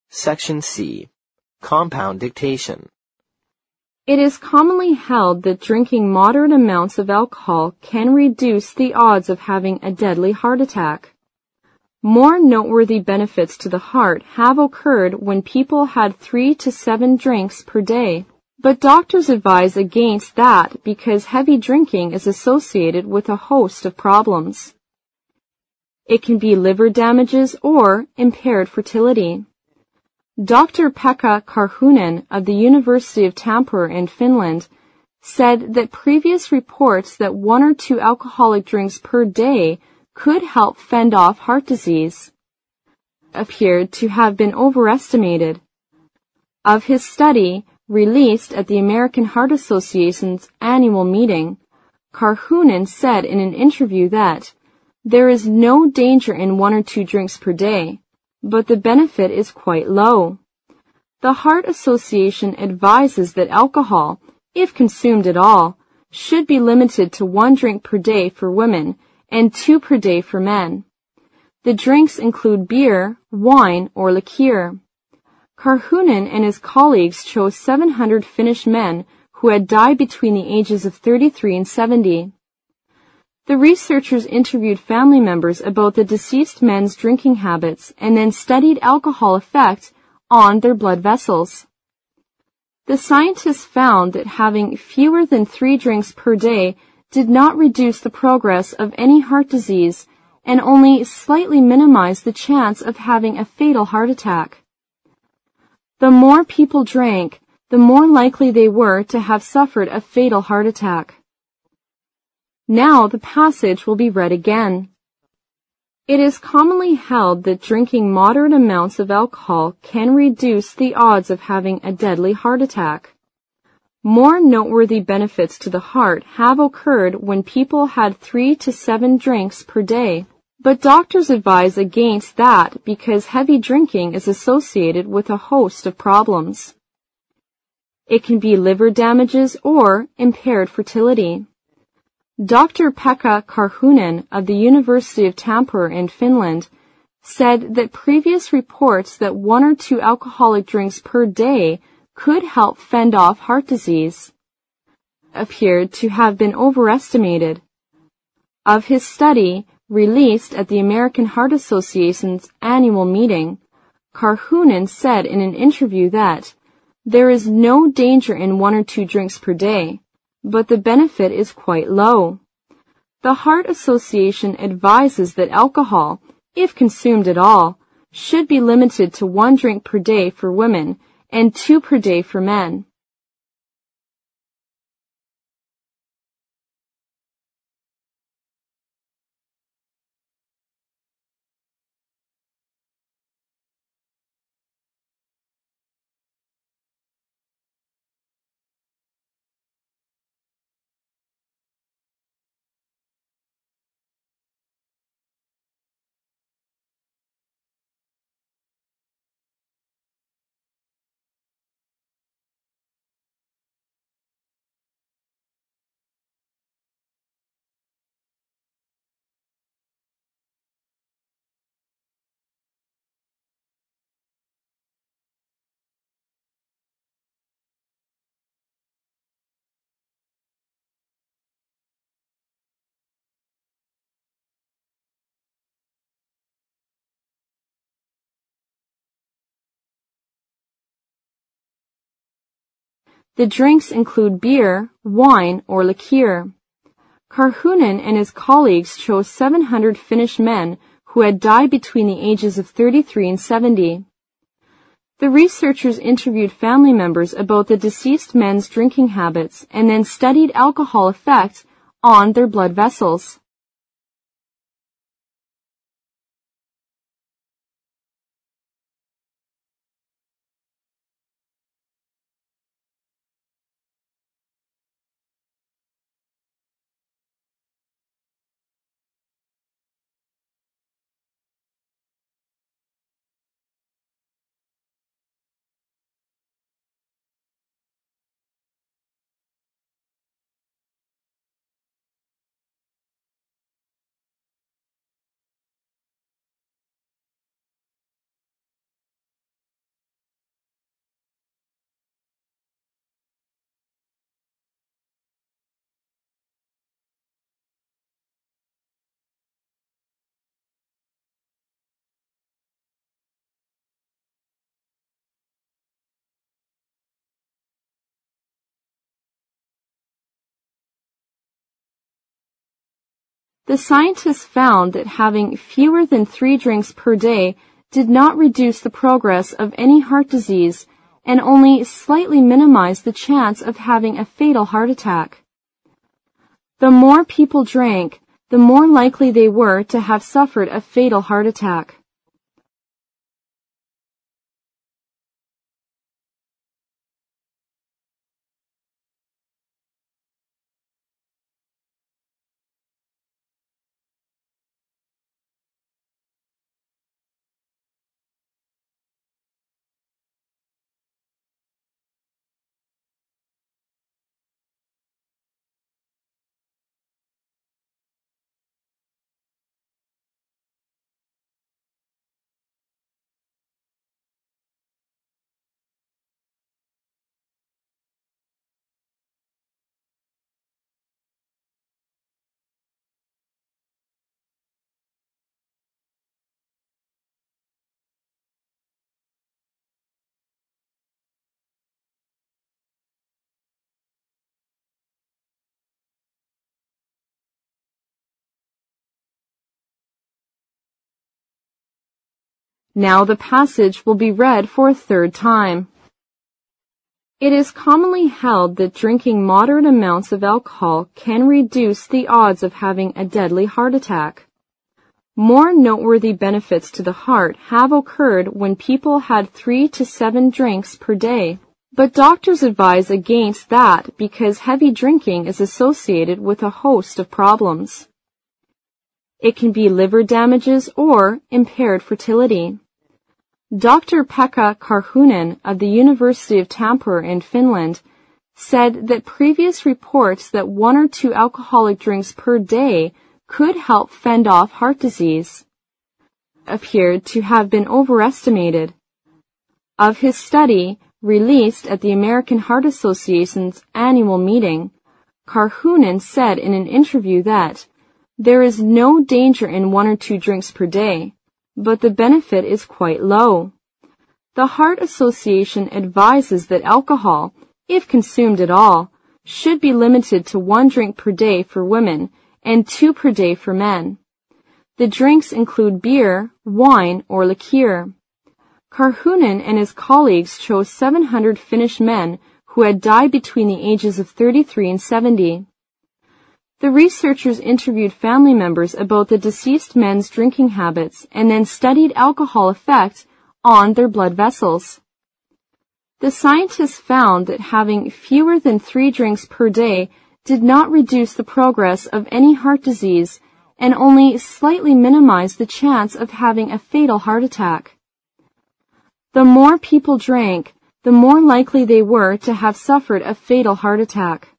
Section C. Compound dictation. It is commonly held that drinking moderate amounts of alcohol can reduce the odds of having a deadly heart attack. More noteworthy benefits to the heart have occurred when people had 3 to 7 drinks per day. But doctors advise against that because heavy drinking is associated with a host of problems. It can be liver damages or impaired fertility. Dr. Pekka Karhunen of the University of Tampere in Finland said that previous reports that 1 or 2 alcoholic drinks per day could help fend off heart disease appeared to have been overestimated. Of his study, released at the American Heart Association's annual meeting, Karhunen said in an interview that there is no danger in 1 or 2 drinks per day, but the benefit is quite low. The Heart Association advises that alcohol, if consumed at all, should be limited to 1 drink per day for women and 2 per day for men. The drinks include beer, wine, or liqueur. Karhunen and his colleagues chose 700 Finnish men who had died between the ages of 33 and 70. The researchers interviewed family members about the deceased men's drinking habits and then studied alcohol effect on their blood vessels. The scientists found that having fewer than 3 drinks per day did not reduce the progress of any heart disease and only slightly minimized the chance of having a fatal heart attack. The more people drank, the more likely they were to have suffered a fatal heart attack. Now the passage will be read again. It is commonly held that drinking moderate amounts of alcohol can reduce the odds of having a deadly heart attack. More noteworthy benefits to the heart have occurred when people had 3 to 7 drinks per day. But doctors advise against that because heavy drinking is associated with a host of problems. It can be liver damages or impaired fertility. Dr. Pekka Karhunen of the University of Tampere in Finland said that previous reports that 1 or 2 alcoholic drinks per day could help fend off heart disease appeared to have been overestimated. Of his study, released at the American Heart Association's annual meeting, Karhunen said in an interview that there is no danger in 1 or 2 drinks per day, but the benefit is quite low. The Heart Association advises that alcohol, if consumed at all, should be limited to 1 drink per day for women and 2 per day for men. The drinks include beer, wine, or liqueur. Karhunen and his colleagues chose 700 Finnish men who had died between the ages of 33 and 70. The researchers interviewed family members about the deceased men's drinking habits and then studied alcohol effect on their blood vessels. The scientists found that having fewer than 3 drinks per day did not reduce the progress of any heart disease and only slightly minimized the chance of having a fatal heart attack. The more people drank, the more likely they were to have suffered a fatal heart attack. Now the passage will be read for a third time. It is commonly held that drinking moderate amounts of alcohol can reduce the odds of having a deadly heart attack. More noteworthy benefits to the heart have occurred when people had 3 to 7 drinks per day, but doctors advise against that because heavy drinking is associated with a host of problems. It can be liver damages or impaired fertility. Dr. Pekka Karhunen of the University of Tampere in Finland said that previous reports that 1 or 2 alcoholic drinks per day could help fend off heart disease appeared to have been overestimated. Of his study, released at the American Heart Association's annual meeting, Karhunen said in an interview that there is no danger in 1 or 2 drinks per day, but the benefit is quite low. The Heart Association advises that alcohol, if consumed at all, should be limited to 1 drink per day for women and 2 per day for men. The drinks include beer, wine, or liqueur. Karhunen and his colleagues chose 700 Finnish men who had died between the ages of 33 and 70. The researchers interviewed family members about the deceased men's drinking habits and then studied alcohol effect on their blood vessels. The scientists found that having fewer than 3 drinks per day did not reduce the progress of any heart disease and only slightly minimized the chance of having a fatal heart attack. The more people drank, the more likely they were to have suffered a fatal heart attack.